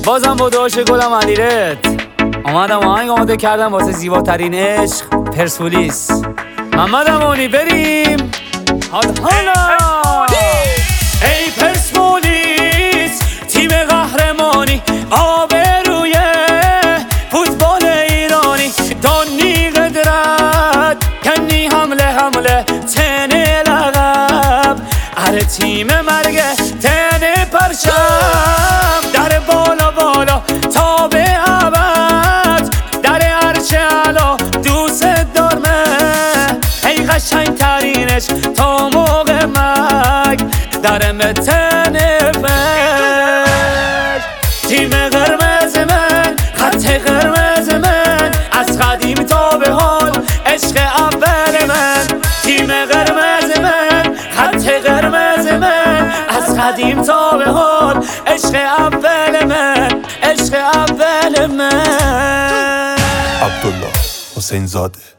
بازم با داشت گلم علیرت آمدم آهنگ آماده کردم واسه زیباترین عشق پرسپولیس. محمد امانی بریم حالا. ای پرسپولیس تیم قهرمانی، آبروی فوتبال ایرانی، دانی قدرت کنی حمله تن لقب، اره تیم مرگه تن پرچم، در بالا تا به ابد، در عرش علا دوست دارمه، ای قشنگ ترینش تا موقع مرگ، در متن فش. تیم قرمز من، خط قرمز من، از قدیم تا به حال عشق اول من. تیم قرمز من، خط قرمز من، از قدیم تا به حال عشق اول من، عشق اول من. عبدالله حسین زاده.